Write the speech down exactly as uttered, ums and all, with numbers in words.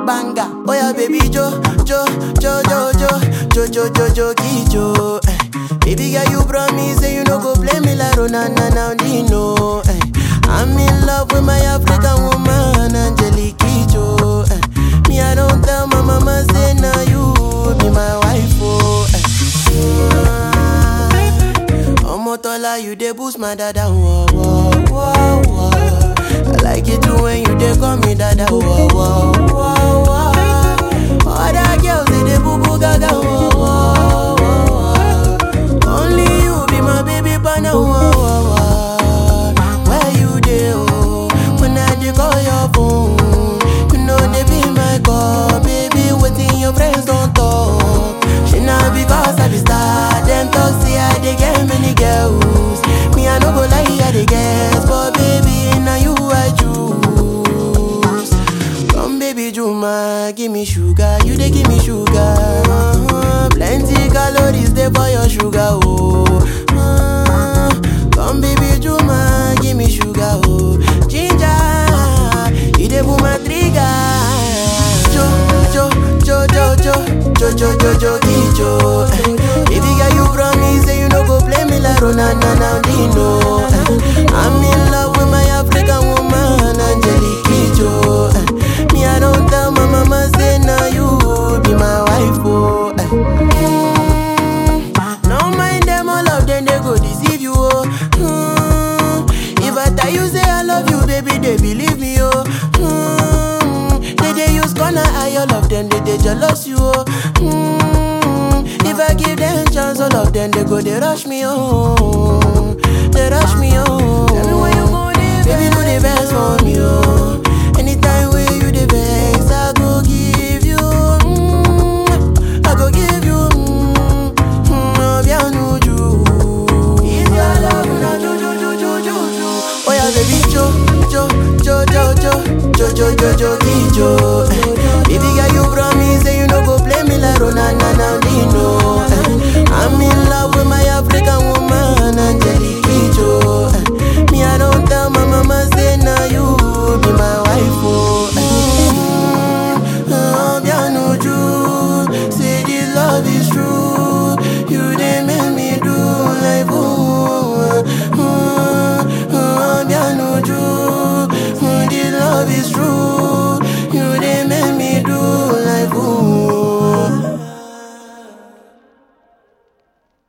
banger. Oh yeah, baby Jo, Jo, Jo, Jo, Jo, Jo, Jo, Jo, Jo, Jo. Eh. Baby girl, you promise say you no go play me like Ronana now Dino. Eh. I'm in love with my African woman, Angelique Kidjo. Eh. Me, I don't tell my mama say now you be my wife. Oh. Eh. Omotola, you dey boost my dada. Whoa, whoa, whoa, whoa. I like it too when you dey call me dada. Whoa, whoa, whoa, whoa. Other girls they dey boo boo gaga. Whoa, whoa, whoa. Only you be my baby partner. Whoa, whoa, whoa. Where you dey? Oh, when I dey call your phone, you know they be my call, baby. Waiting your friends don't talk. She not because I be star. Them talk say I dey get many girls. Me I no go lie, I dey guess, but baby now you I choose. Come baby Juma, give me sugar, you dey give me sugar. Uh-huh. Plenty calories dey for your sugar, oh. Uh, come baby Juma, give me sugar, oh. Ginger, you dey pull my trigger. Jo, jo, jo, jo, jo, jo, jo, jo, jo, jo. Baby girl, you promise say you no go play me like Ronana now Dino. I'm in love with my African woman, Angelique Kidjo. Me, I don't tell my mama say now you be my wife. Oh. Mm. No mind them, all of them they go deceive you. Oh. Mm. If I tell you say I love you, baby, they believe me. Oh. Mm. They they use gonna eye all of them, they they jealous you. Oh. Mm. If I give them chance, all of them they go they rush me. Oh. They rush me. Oh. Tell me where you go, baby, do the best for me. Oh. Anytime where you the best, I go give you. Mm, I go give you. Mm, mm, bien nous jou. If your love na jo jo jo jo jo jo. Oh yeah, baby Jo, Jo, Jo, Jo, Jo, Jo, Jo, Jo, Jo, Jo, Jo.